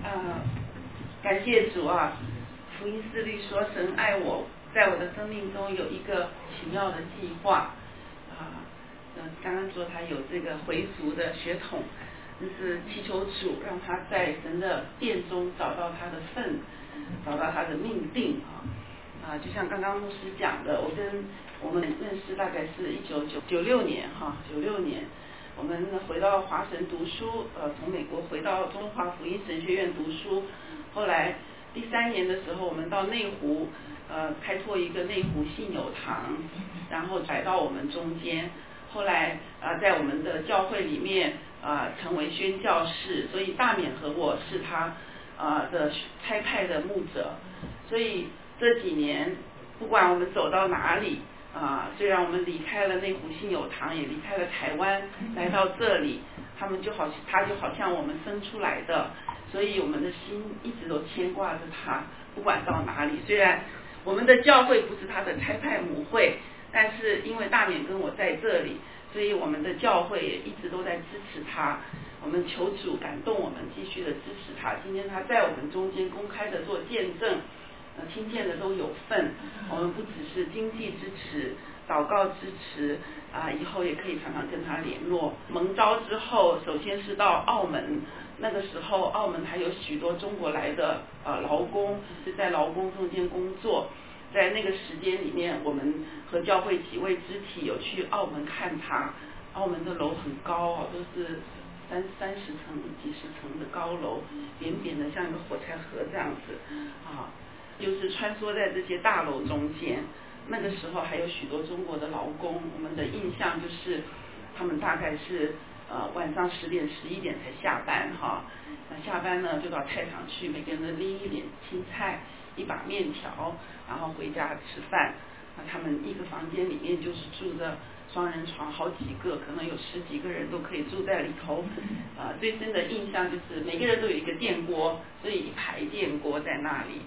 感谢主啊！福音四律说，神爱我，在我的生命中有一个奇妙的计划刚刚说他有这个回族的血统，就是祈求主让他在神的殿中找到他的份，找到他的命定就像刚刚牧师讲的，我们认识大概是1996年96年。我们回到华神读书，从美国回到中华福音神学院读书。后来第3年的时候，我们到内湖，开拓一个内湖信友堂，然后来到我们中间。后来在我们的教会里面成为宣教士，所以大勉和我是他的差派的牧者。所以这几年，不管我们走到哪里。虽然我们离开了内湖信友堂，也离开了台湾，来到这里，他就好像我们生出来的，所以我们的心一直都牵挂着他，不管到哪里。虽然我们的教会不是他的差派母会，但是因为大勉跟我在这里，所以我们的教会也一直都在支持他。我们求主感动我们，继续的支持他。今天他在我们中间公开的做见证。听见的都有份，我们不只是经济支持、祷告支持以后也可以常常跟他联络。蒙召之后，首先是到澳门，那个时候澳门还有许多中国来的劳工是在劳工中间工作。在那个时间里面，我们和教会几位肢体有去澳门看他。澳门的楼很高都是30层、几十层的高楼，扁扁的像一个火柴盒这样子就是穿梭在这些大楼中间。那个时候还有许多中国的劳工，我们的印象就是他们大概是晚上10点、11点才下班那下班呢就到菜场去，每个人都拎一点青菜、一把面条，然后回家吃饭。他们一个房间里面就是住着双人床，好几个，可能有10几个人都可以住在里头。最深的印象就是每个人都有一个电锅，所以一排电锅在那里。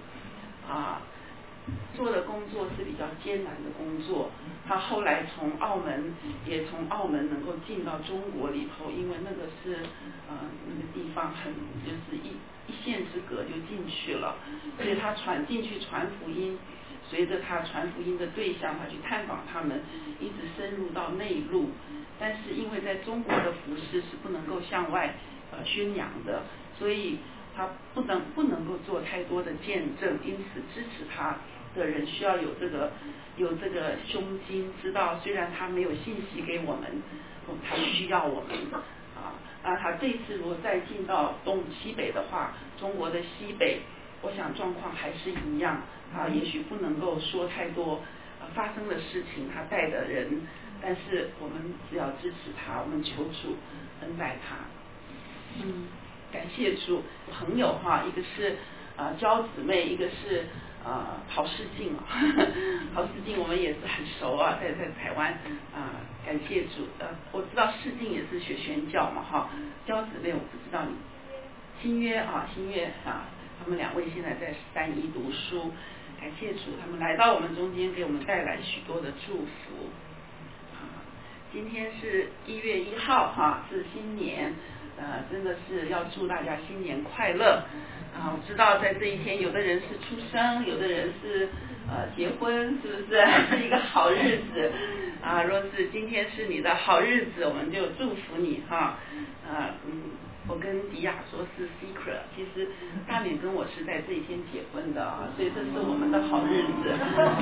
做的工作是比较艰难的工作。他后来从澳门能够进到中国里头，因为那个是那个地方很就是一线之隔就进去了，所以他进去传福音。随着他传福音的对象，他去探访他们，一直深入到内陆。但是因为在中国的服事是不能够向外宣扬的，所以他不能够做太多的见证。因此支持他的人需要有这个胸襟，知道虽然他没有信息给我们，他需要我们他这次如果再进到东西北的话，中国的西北，我想状况还是一样也许不能够说太多发生的事情，他带的人，但是我们只要支持他，我们求主恩待他。感谢主。朋友一个是娇姊妹，一个是陶世静陶世静我们也是很熟在台湾感谢主。我知道世静也是学宣教嘛娇姊妹我不知道你新约他们2位现在在3一读书。感谢主，他们来到我们中间，给我们带来许多的祝福今天是1月1号是新年真的是要祝大家新年快乐我知道在这一天，有的人是出生，有的人是结婚，是不是是一个好日子若是今天是你的好日子，我们就祝福你我跟迪亚说是 secret， 其实大勉跟我是在这一天结婚的所以这是我们的好日子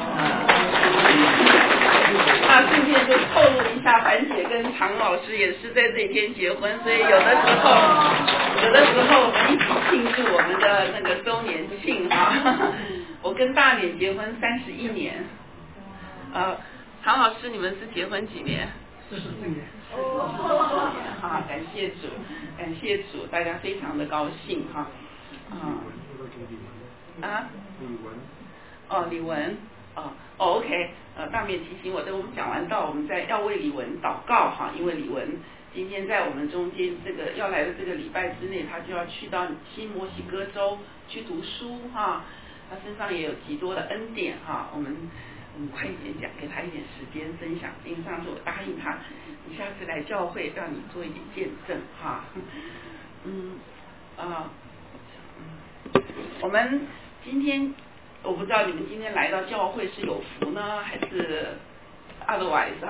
顺便就透露一下，樊姐跟常老师也是在这一天结婚，所以有的时候我们一起庆祝我们的那个周年庆我跟大勉结婚31年常老师你们是结婚几年？44年感谢主，感谢主，大家非常的高兴李文OK 大勉提醒我，等我们讲完道，我们再要为李文祷告因为李文今天在我们中间这个要来的这个礼拜之内，他就要去到新墨西哥州去读书他身上也有极多的恩典我们快一点讲，给他一点时间分享。因为上次我答应他，你下次来教会让你做一点见证我们今天，我不知道你们今天来到教会是有福呢，还是 otherwise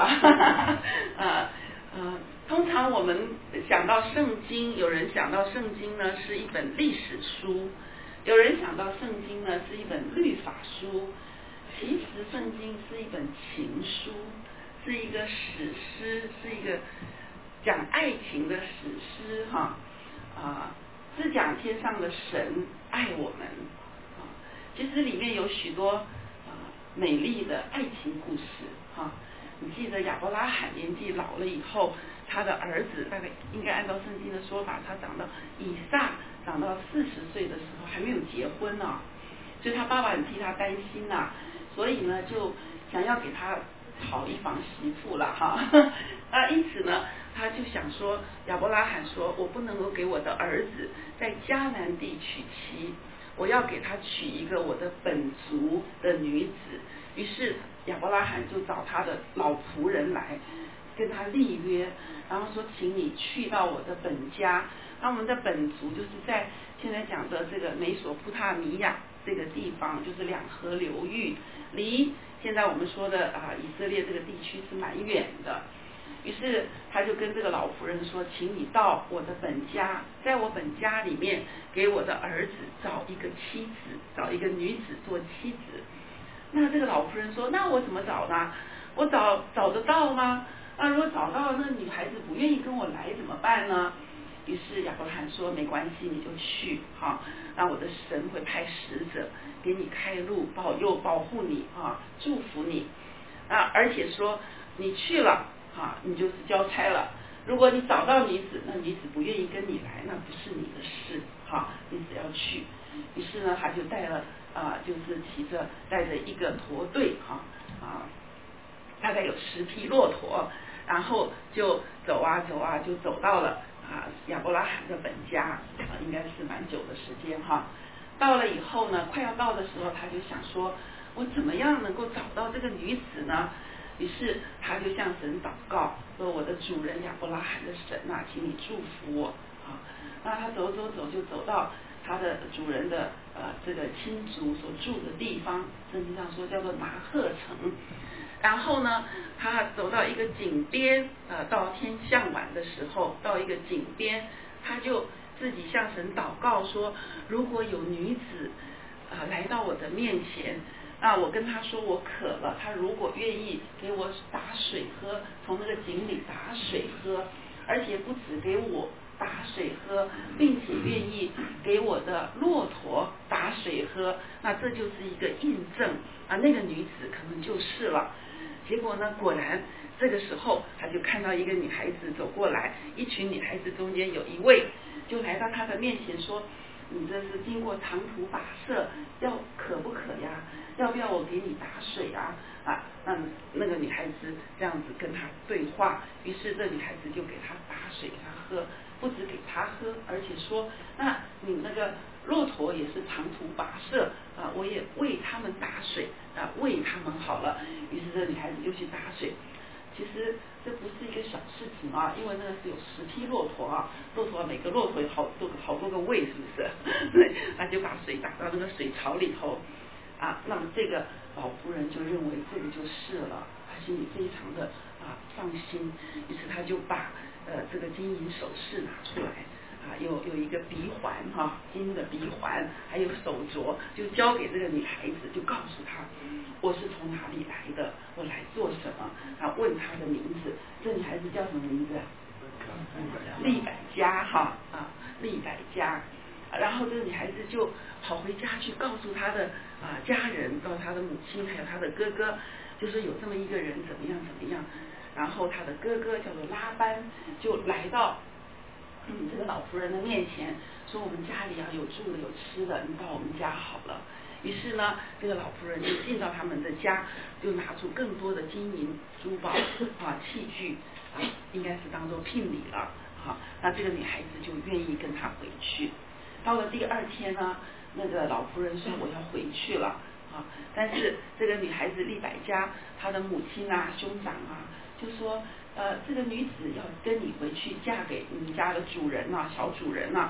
通常我们想到圣经，有人想到圣经呢是一本历史书，有人想到圣经呢是一本律法书，其实圣经是一本情书，是一个史诗，是一个讲爱情的史诗是讲天上的神爱我们其实里面有许多美丽的爱情故事你记得亚伯拉罕年纪老了以后，他的儿子大概应该按照圣经的说法，他长到以撒长到40岁的时候还没有结婚呢所以他爸爸很替他担心所以呢就想要给他讨一房媳妇了因此呢他就想说，亚伯拉罕说，我不能够给我的儿子在迦南地娶妻，我要给他娶一个我的本族的女子。于是亚伯拉罕就找他的老仆人来跟他立约，然后说请你去到我的本家。那我们的本族就是在现在讲的这个美索不达米亚这个地方，就是两河流域，离现在我们说的以色列这个地区是蛮远的。于是他就跟这个老仆人说，请你到我的本家，在我本家里面给我的儿子找一个妻子，找一个女子做妻子。那这个老仆人说，那我怎么找呢？我找得到吗？如果找到那女孩子不愿意跟我来怎么办呢？于是亚伯拉罕说，没关系，你就去那我的神会派使者给你开路，保佑保护你祝福你而且说你去了你就是交差了。如果你找到女子，那女子不愿意跟你来，那不是你的事你只要去。于是呢他就就是带着一个驼队大概有10匹骆驼，然后就走就走到了亚伯拉罕的本家应该是蛮久的时间到了以后呢，快要到的时候，他就想说，我怎么样能够找到这个女子呢？于是他就向神祷告，说我的主人亚伯拉罕的神请你祝福我那他走就走到他的主人的这个亲族所住的地方，圣经上说叫做拿鹤城。然后呢他走到一个井边到天向晚的时候，到一个井边，他就自己向神祷告说，如果有女子来到我的面前，我跟他说我渴了，他如果愿意给我打水喝，从那个井里打水喝，而且不止给我打水喝，并且愿意给我的骆驼打水喝，那这就是一个印证那个女子可能就是了。结果呢，果然这个时候他就看到一个女孩子走过来，一群女孩子中间有一位就来到他的面前说，你这是经过长途跋涉，渴不渴呀？要不要我给你打水那个女孩子这样子跟他对话，于是这女孩子就给他打水给他喝，不止给他喝，而且说，那你那个骆驼也是长途跋涉我也为他们打水为他们好了。于是这女孩子就去打水。其实这不是一个小事情因为那个是有10匹骆驼骆驼每个骆驼有好多个胃，是不是？对，他就把水打到那个水槽里头那么这个老仆人就认为这个就是了，他心里非常的放心，于是他就把这个金银首饰拿出来有一个鼻环金的鼻环，还有手镯，就交给这个女孩子，就告诉她我是从哪里来的，我来做什么问她的名字。这女孩子叫什么名字利百加利百加。然后这个女孩子就跑回家去告诉她的家人，告诉她的母亲还有她的哥哥，就说有这么一个人怎么样。然后她的哥哥叫做拉班就来到这个老仆人的面前，说我们家里有住的有吃的，你到我们家好了。于是呢这个老仆人就进到他们的家，就拿出更多的金银珠宝器具应该是当做聘礼了那这个女孩子就愿意跟他回去。到了第2天呢，那个老仆人说我要回去了但是这个女孩子利百加她的母亲兄长就说这个女子要跟你回去嫁给你们家的主人小主人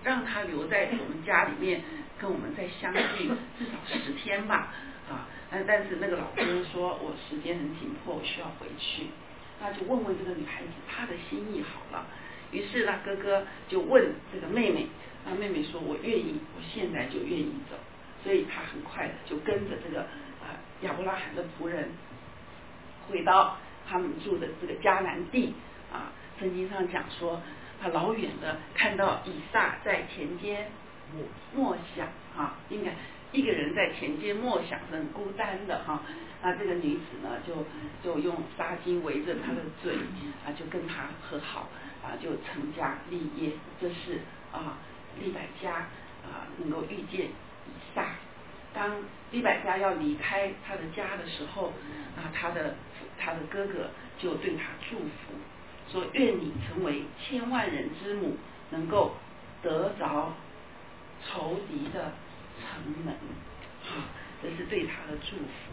让他留在我们家里面，跟我们再相聚至少10天吧，但是那个老哥说我时间很紧迫，我需要回去。那就问问这个女孩子她的心意好了。于是呢，哥哥就问这个妹妹，那妹妹说我愿意，我现在就愿意走。所以他很快的就跟着这个亚伯拉罕的仆人回到他们住的这个迦南地圣经上讲说，他老远的看到以撒在田间默想应该一个人在田间默想是很孤单的那这个女子呢就用纱巾围着他的嘴就跟他和好就成家立业。这是利百加能够遇见以撒。当利百加要离开他的家的时候他的哥哥就对他祝福，说愿你成为千万人之母，能够得着仇敌的城门这是对他的祝福。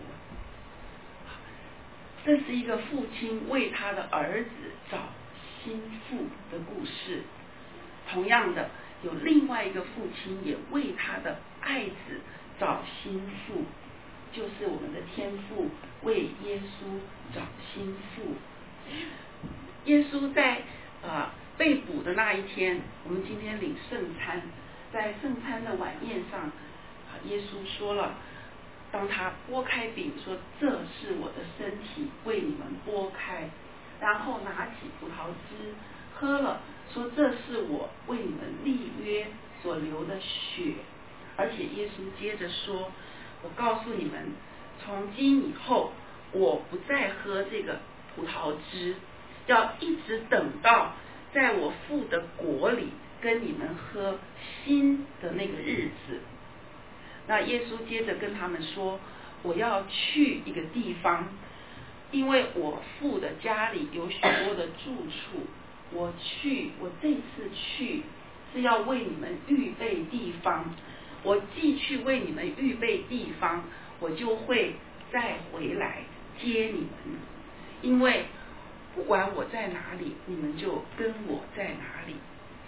这是一个父亲为他的儿子找心腹的故事。同样的，有另外一个父亲也为他的爱子找心腹，就是我们的天父为耶稣找心腹。耶稣在被捕的那一天，我们今天领圣餐，在圣餐的晚宴上耶稣说了，当他拨开饼说这是我的身体为你们拨开，然后拿起葡萄汁喝了，说这是我为你们立约所流的血。而且耶稣接着说，我告诉你们，从今以后我不再喝这个葡萄汁，要一直等到在我父的国里跟你们喝新的那个日子。那耶稣接着跟他们说，我要去一个地方，因为我父的家里有许多的住处，我这次去是要为你们预备地方，我既去为你们预备地方，我就会再回来接你们，因为不管我在哪里，你们就跟我在哪里。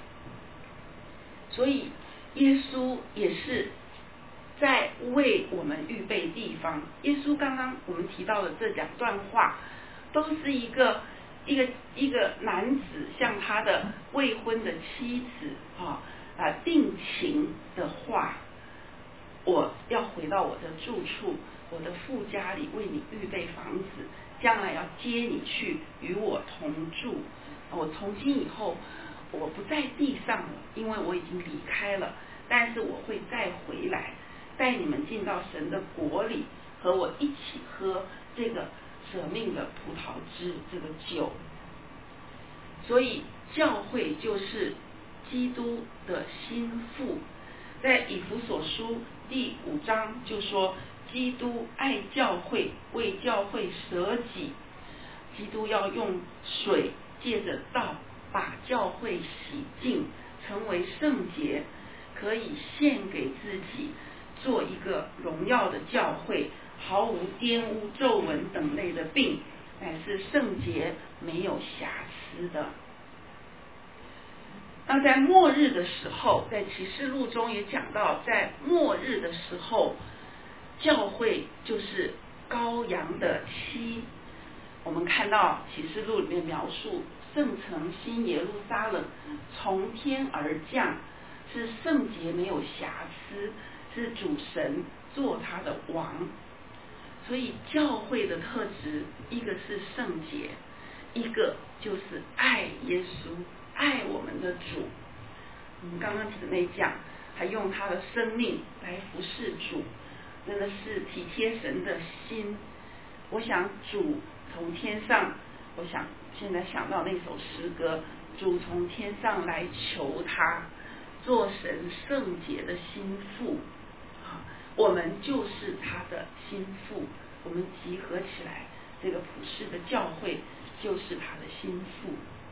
所以耶稣也是在为我们预备地方。耶稣刚刚我们提到的这2段话，都是一个男子向他的未婚的妻子定情的话，我要回到我的住处，我的父家里为你预备房子，将来要接你去与我同住。我从今以后我不在地上了，因为我已经离开了，但是我会再回来，带你们进到神的国里，和我一起喝这个舍命的葡萄汁，这个酒。所以教会就是基督的心腹。在以弗所书第5章就说，基督爱教会，为教会舍己。基督要用水借着道把教会洗净，成为圣洁，可以献给自己，做一个荣耀的教会，毫无玷污、皱纹等类的病，乃是圣洁没有瑕疵的。那在末日的时候，在启示录中也讲到，在末日的时候，教会就是羔羊的妻。我们看到启示录里面描述圣城新耶路撒冷从天而降，是圣洁没有瑕疵，是主神做他的王。所以教会的特质，一个是圣洁，一个就是爱耶稣，爱我们的主。我们刚刚姊妹讲，还用他的生命来服侍主，真的是体贴神的心。我想主从天上，我想现在想到那首诗歌，主从天上来求他，做神圣洁的心腹我们就是他的心腹，我们集合起来，这个普世的教会就是他的心腹。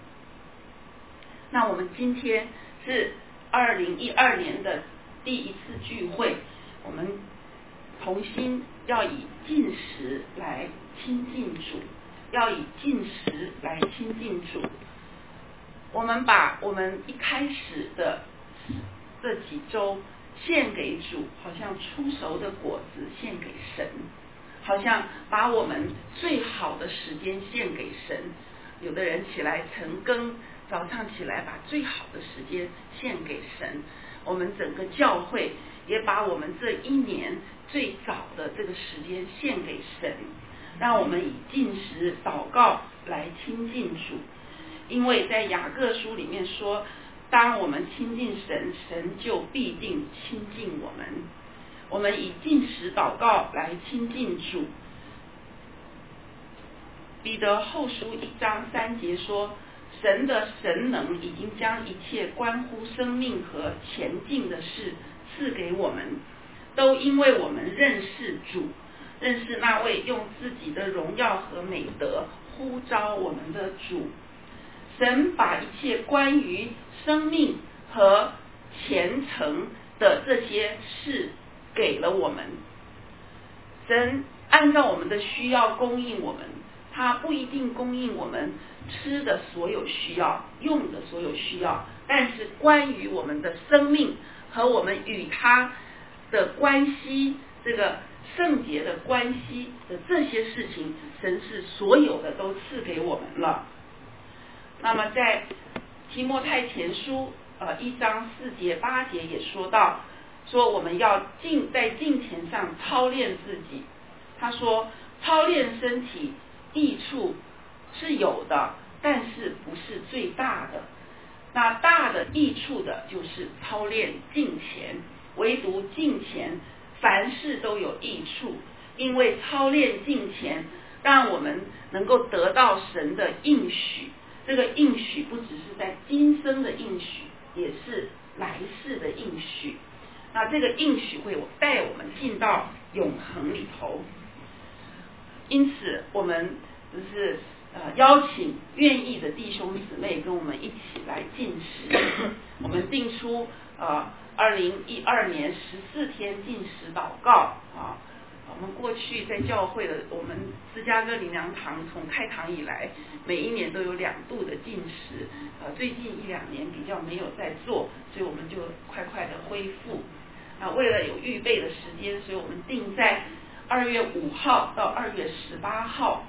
那我们今天是2012年的第一次聚会，我们同心要以禁食来亲近主，要以禁食来亲近主。我们把我们一开始的这几周献给主，好像出熟的果子献给神，好像把我们最好的时间献给神。有的人起来晨更，早上起来把最好的时间献给神。我们整个教会也把我们这一年最早的这个时间献给神，让我们以禁食祷告来亲近主。因为在雅各书里面说，当我们亲近神，神就必定亲近我们。我们以禁食祷告来亲近主。彼得后书1章3节说，神的神能已经将一切关乎生命和前进的事赐给我们，都因为我们认识主，认识那位用自己的荣耀和美德呼召我们的主。神把一切关于生命和前程的这些事给了我们。神按照我们的需要供应我们，他不一定供应我们吃的所有需要，用的所有需要，但是关于我们的生命和我们与他的关系，这个圣洁的关系的这些事情，神是所有的都赐给我们了。那么在提摩太前书1章4节8节也说到，说我们要在敬虔上操练自己。他说操练身体益处是有的，但是不是最大的。那大的益处的就是操练敬虔，唯独敬虔凡事都有益处，因为操练敬虔让我们能够得到神的应许。这个应许不只是在今生的应许，也是来世的应许。那这个应许会带我们进到永恒里头。因此我们就是邀请愿意的弟兄姊妹跟我们一起来禁食。我们定出2012年14天禁食祷告啊。我们过去在教会的，我们芝加哥灵粮堂从开堂以来，每一年都有2度的禁食，最近1-2年比较没有在做，所以我们就快快的恢复。为了有预备的时间，所以我们定在2月5号到2月18号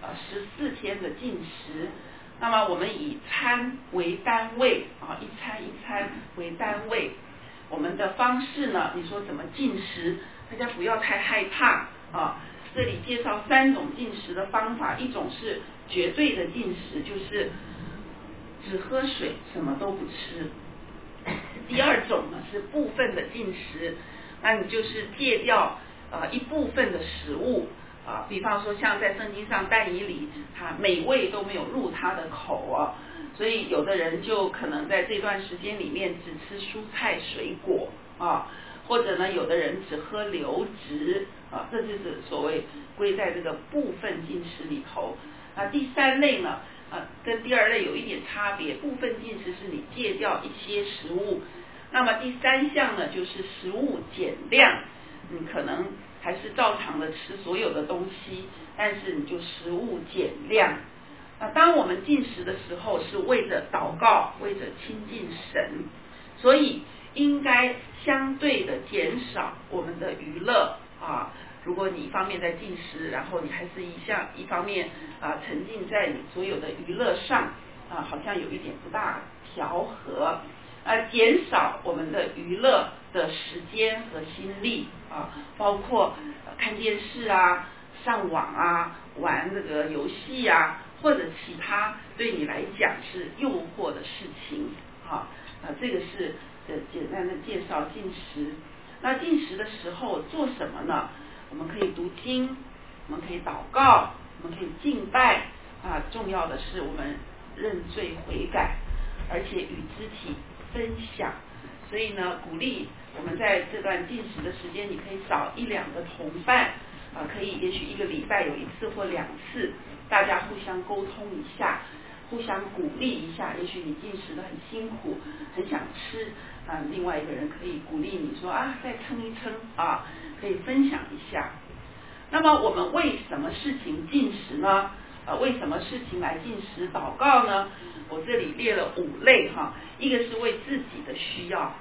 14天的禁食。那么我们以餐为单位一餐一餐为单位。我们的方式呢，你说怎么禁食，大家不要太害怕这里介绍3种禁食的方法。一种是绝对的禁食，就是只喝水，什么都不吃。第2种呢是部分的禁食，那你就是戒掉一部分的食物比方说像在圣经上但以理，他美味都没有入他的口所以有的人就可能在这段时间里面只吃蔬菜水果或者呢有的人只喝流质这就是所谓归在这个部分禁食里头。那第3类呢跟第2类有一点差别，部分禁食是你戒掉一些食物，那么第3项呢就是食物减量，你可能还是照常的吃所有的东西，但是你就食物减量。当我们禁食的时候是为着祷告，为着亲近神，所以应该相对的减少我们的娱乐如果你一方面在禁食，然后你还是一方面沉浸在你所有的娱乐上好像有一点不大调和减少我们的娱乐的时间和心力包括看电视上网玩这个游戏或者其他对你来讲是诱惑的事情这个是简单的介绍禁食。那禁食的时候做什么呢？我们可以读经，我们可以祷告，我们可以敬拜重要的是我们认罪悔改，而且与肢体分享。所以呢，鼓励我们在这段禁食的时间，你可以找1-2个同伴可以也许1个礼拜有1次或2次，大家互相沟通一下，互相鼓励一下。也许你禁食的很辛苦，很想吃另外一个人可以鼓励你说再撑一撑可以分享一下。那么我们为什么事情禁食呢？为什么事情来禁食祷告呢？我这里列了5类一个是为自己的需要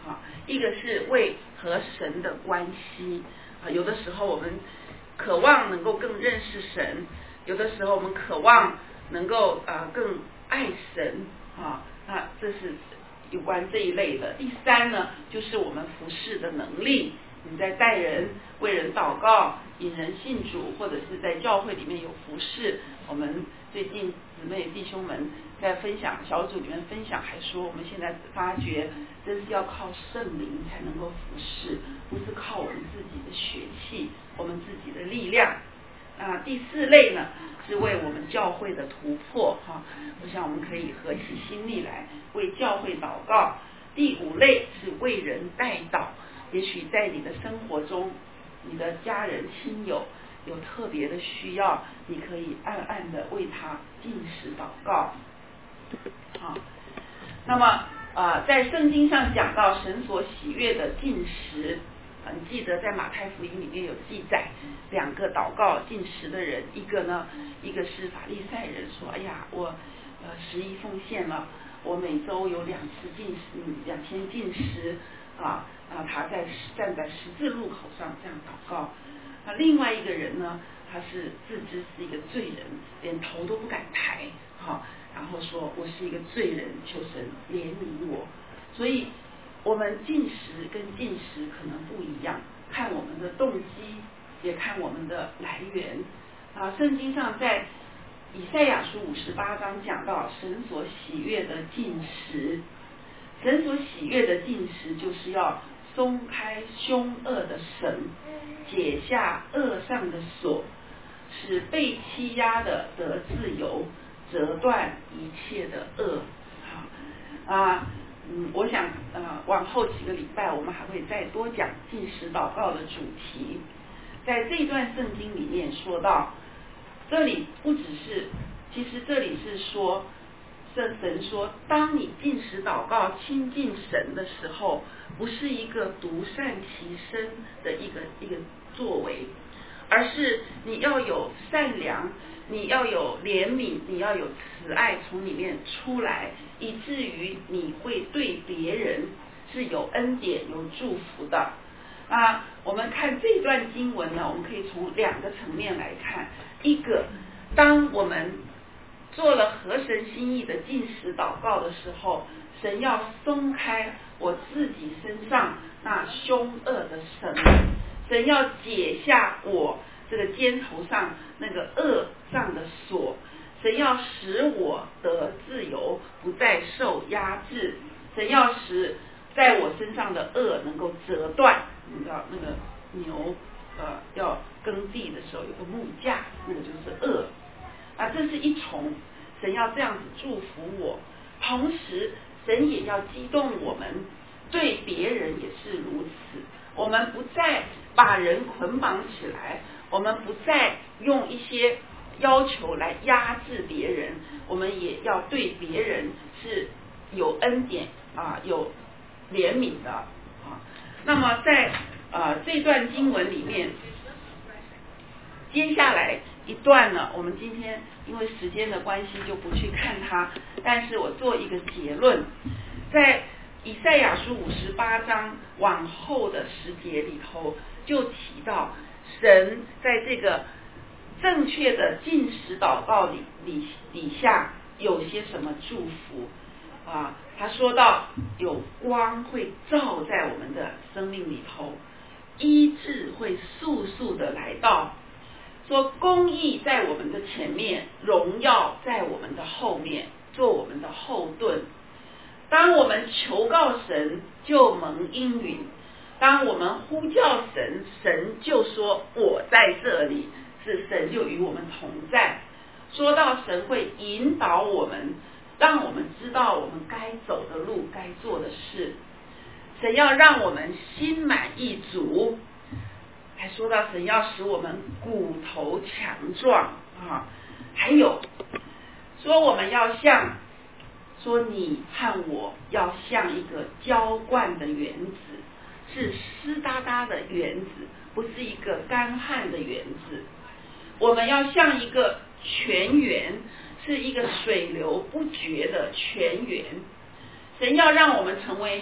一个是为和神的关系有的时候我们渴望能够更认识神，有的时候我们渴望能够更爱神这是有关这一类的。第三呢，就是我们服事的能力，你在带人、为人祷告、引人信主，或者是在教会里面有服事。我们最近姊妹弟兄们在分享小组里面分享，还说我们现在发觉真是要靠圣灵才能够服事，不是靠我们自己的血气，我们自己的力量。第四类呢，是为我们教会的突破我想我们可以合起心力来为教会祷告。第五类是为人代祷，也许在你的生活中，你的家人亲友有特别的需要，你可以暗暗的为他禁食祷告。那么在圣经上讲到神所喜悦的禁食，你记得在马太福音里面有记载两个祷告禁食的人，一个是法利赛人说，哎呀，我11奉献了，我每周有2次禁食，2天禁食他站在十字路口上这样祷告。另外一个人呢，他是自知是一个罪人，连头都不敢抬然后说我是一个罪人，求神怜悯我。所以我们禁食跟禁食可能不一样，看我们的动机，也看我们的来源圣经上在以赛亚书58章讲到神所喜悦的禁食，神所喜悦的禁食就是要松开凶恶的绳，解下恶上的锁，使被欺压的得自由，折断一切的恶我想往后几个礼拜我们还会再多讲禁食祷告的主题。在这段圣经里面说到，这里不只是，其实这里是说神说，当你禁食祷告亲近神的时候，不是一个独善其身的一个作为，而是你要有善良，你要有怜悯，你要有慈爱从里面出来，以至于你会对别人是有恩典有祝福的我们看这段经文呢，我们可以从2个层面来看。一个，当我们做了合神心意的禁食祷告的时候，神要松开我自己身上那凶恶的绳，神要解下我这个肩头上那个恶上的锁，神要使我得自由，不再受压制，神要使在我身上的恶能够折断。你知道那个牛要耕地的时候有个木架，那个就是恶这是一重，神要这样子祝福我，同时神也要激动我们对别人也是如此。我们不再把人捆绑起来，我们不再用一些要求来压制别人，我们也要对别人是有恩典有怜悯的那么在这段经文里面，接下来一段呢，我们今天因为时间的关系就不去看它，但是我做一个结论，在以赛亚书58章往后的10节里头就提到，神在这个正确的禁食祷告底下有些什么祝福他说到有光会照在我们的生命里头，医治会速速的来到，说公义在我们的前面，荣耀在我们的后面，做我们的后盾。当我们求告神，就蒙应允；当我们呼叫神，神就说我在这里，是神就与我们同在。说到神会引导我们，让我们知道我们该走的路，该做的事。神要让我们心满意足，还说到神要使我们骨头强壮还有说我们要像说你和我要像一个浇灌的园子，是湿哒哒的园子，不是一个干旱的园子。我们要像一个泉源，是一个水流不绝的泉源。神要让我们成为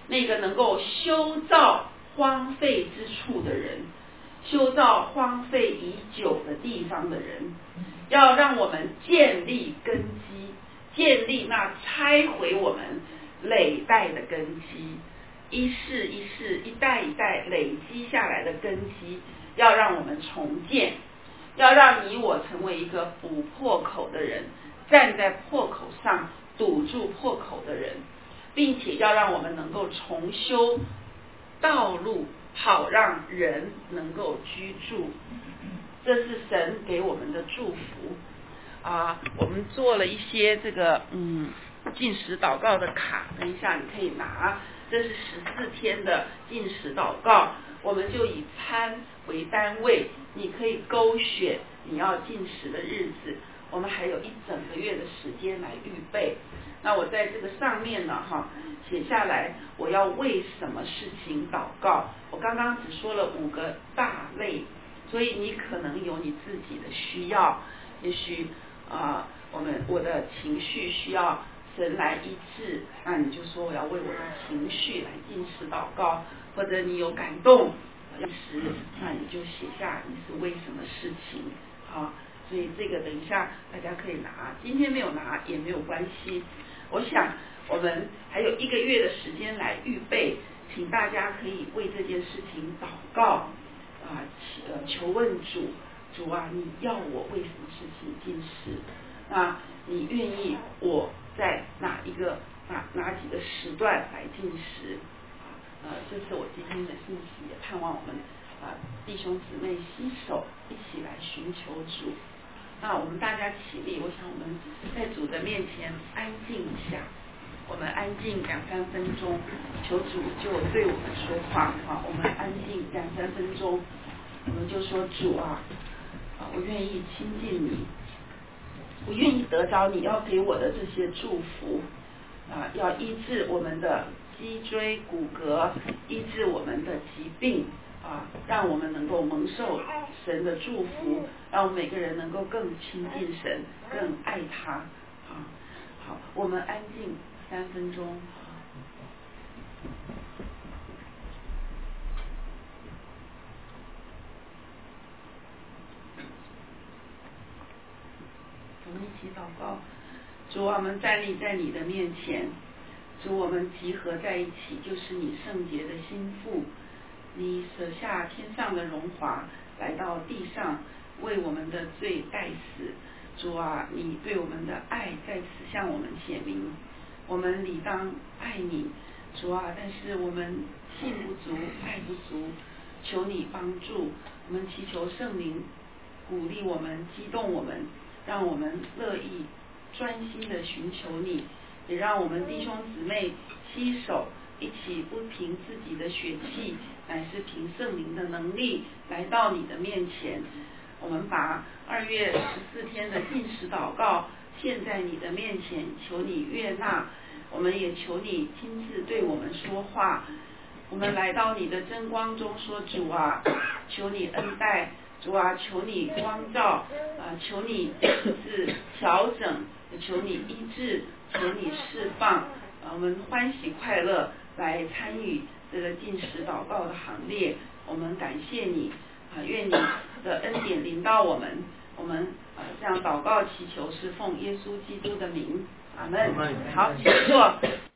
那个能够修造荒废之处的人，修造荒废已久的地方的人，要让我们建立根基，建立那拆毁我们累代的根基，一世一世一代一代累积下来的根基，要让我们重建，要让你我成为一个补破口的人，站在破口上堵住破口的人，并且要让我们能够重修道路，好让人能够居住。这是神给我们的祝福啊！我们做了一些这个禁食祷告的卡，等一下你可以拿，这是14天的禁食祷告，我们就以餐为单位，你可以勾选你要禁食的日子，我们还有一整个月的时间来预备。那我在这个上面呢写下来我要为什么事情祷告。我刚刚只说了5个大类，所以你可能有你自己的需要，也许我的情绪需要神来医治，那你就说我要为我的情绪来禁食祷告，或者你有感动要食，那你就写下你是为什么事情所以这个等一下大家可以拿，今天没有拿也没有关系。我想我们还有1个月的时间来预备，请大家可以为这件事情祷告求问主啊，你要我为什么事情禁食？你愿意我在哪几个时段来禁食？这是我今天的信息，也盼望我们弟兄姊妹携手一起来寻求主。那我们大家起立，我想我们在主的面前安静一下，我们安静2-3分钟，求主就对我们说话我们安静2-3分钟，我们就说主我愿意亲近你，我愿意得着你要给我的这些祝福要医治我们的脊椎骨骼，医治我们的疾病让我们能够蒙受神的祝福，让我们每个人能够更亲近神，更爱他好，我们安静3分钟。我们一起祷告。主，我们站立在你的面前，主，我们集合在一起，就是你圣洁的心腹，你舍下天上的荣华来到地上，为我们的罪代死。主啊，你对我们的爱在此向我们显明，我们理当爱你，主啊，但是我们信不足，爱不足，求你帮助。我们祈求圣灵鼓励我们，激动我们，让我们乐意专心的寻求你，也让我们弟兄姊妹携手一起，不凭自己的血气，乃是凭圣灵的能力来到你的面前。我们把2月14天的禁食祷告献在你的面前，求你悦纳，我们也求你亲自对我们说话。我们来到你的真光中说，主啊，求你恩待，主啊，求你光照求你是调整，求你医治，求你释放我们欢喜快乐来参与这个禁食祷告的行列。我们感谢你愿你的恩典临到我们。我们这样祷告祈求是奉耶稣基督的名，阿们。好，请坐。